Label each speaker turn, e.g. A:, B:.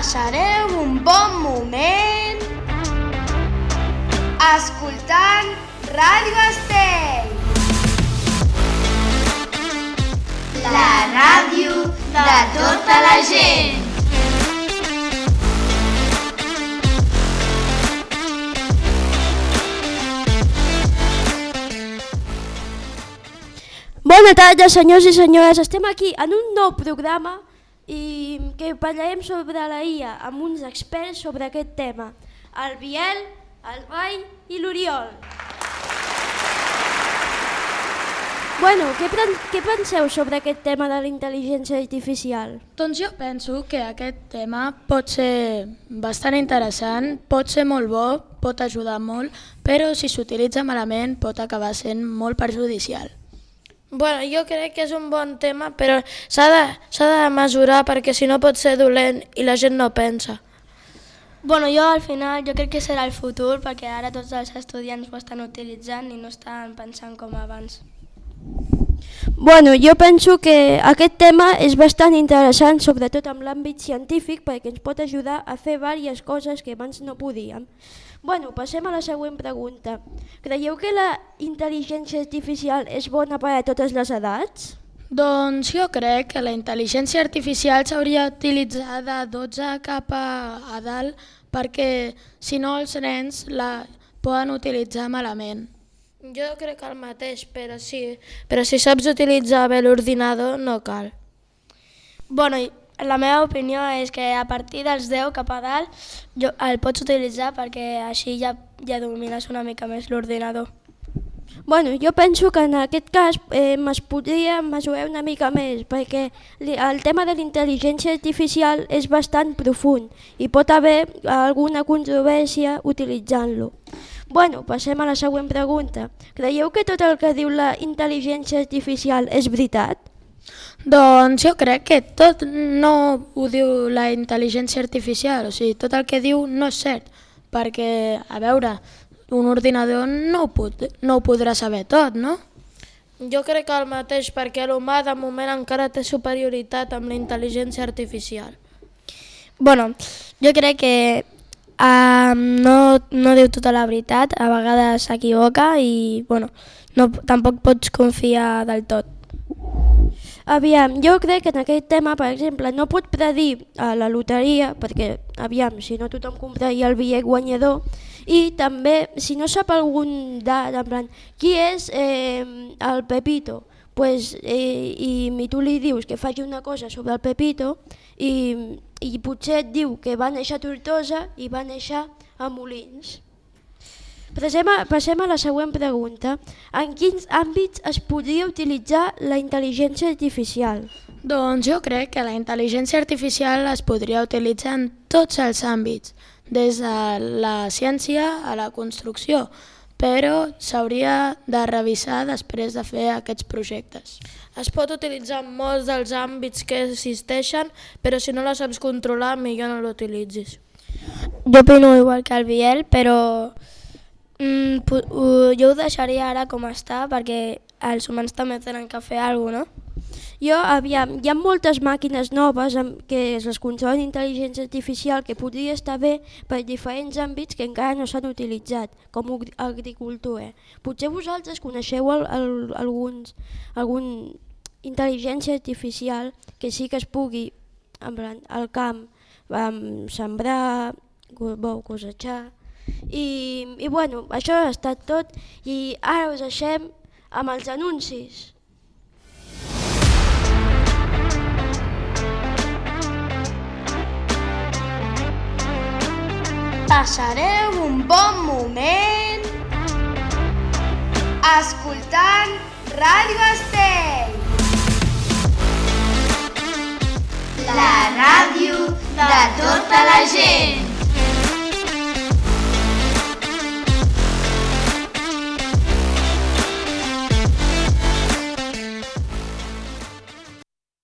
A: Passareu un bon moment escoltant Ràdio Estell, la ràdio de tota la gent.
B: Bona tarda, senyors i senyores. Estem aquí en un nou programa i que parlarem sobre la IA amb uns experts sobre aquest tema, el Biel, el Rai i l'Oriol. Bueno, què penseu sobre aquest tema de la intel·ligència artificial?
C: Doncs jo penso que aquest tema pot ser bastant interessant, pot ser molt bo, pot ajudar molt, però si s'utilitza malament pot acabar sent molt perjudicial.
D: Bueno, jo crec que és un bon tema, però s'ha de mesurar perquè si no pot ser dolent i la gent no pensa.
E: Bueno, jo al final crec que serà el futur perquè ara tots els estudiants ho estan utilitzant i no estan pensant com abans.
B: Bueno, jo penso que aquest tema és bastant interessant, sobretot en l'àmbit científic, perquè ens pot ajudar a fer diverses coses que abans no podíem. Bueno, passem a la següent pregunta. Creieu que la intel·ligència artificial és bona per a totes les edats?
C: Doncs jo crec que la intel·ligència artificial s'hauria d'utilitzar de 12 cap a dalt perquè si no els nens la poden utilitzar malament.
D: Jo crec que el mateix, però si saps utilitzar bé l'ordinador no cal.
E: Bueno, la meva opinió és que a partir dels 10 cap a dalt el pots utilitzar perquè així ja domines una mica més l'ordinador.
B: Bueno, jo penso que en aquest cas es podria mesurar una mica més perquè el tema de la intel·ligència artificial és bastant profund i pot haver alguna controvèrsia utilitzant-lo. Bueno, passem a la següent pregunta. Creieu que tot el que diu la intel·ligència artificial és veritat?
C: Doncs jo crec que tot no ho diu la intel·ligència artificial, o sigui, tot el que diu no és cert, perquè, a veure, un ordinador no ho podrà saber tot, no?
D: Jo crec que el mateix, perquè l'humà de moment encara té superioritat amb la intel·ligència artificial.
E: Bueno, jo crec que no diu tota la veritat, a vegades s'equivoca i tampoc pots confiar del tot.
B: Aviam, jo crec que en aquest tema, per exemple, no pot predir la loteria, perquè, si no tothom compraria el bitllet guanyador, i també, si no sap algun dat, en plan, qui és el Pepito, i tu li dius que faci una cosa sobre el Pepito, i potser et diu que va néixer a Tortosa i va néixer a Molins. Passem a la següent pregunta. En quins àmbits es podria utilitzar la intel·ligència artificial?
C: Doncs jo crec que la intel·ligència artificial es podria utilitzar en tots els àmbits, des de la ciència a la construcció, però s'hauria de revisar després de fer aquests projectes.
D: Es pot utilitzar en molts dels àmbits que existeixen, però si no la saps controlar, millor no l'utilitzis.
E: Jo opino igual que el Biel, però jo ho deixaria ara com està perquè els humans també tenen que fer alguna cosa, no?
B: Hi ha moltes màquines noves que es controlen intel·ligència artificial que podria estar bé per diferents àmbits que encara no s'han utilitzat, com agricultura. Potser vosaltres coneixeu alguna intel·ligència artificial que sí que es pugui al camp sembrar, cosechar. I bueno, això ha estat tot i ara us deixem amb els anuncis.
A: Passareu un bon moment escoltant Ràdio Estell, la ràdio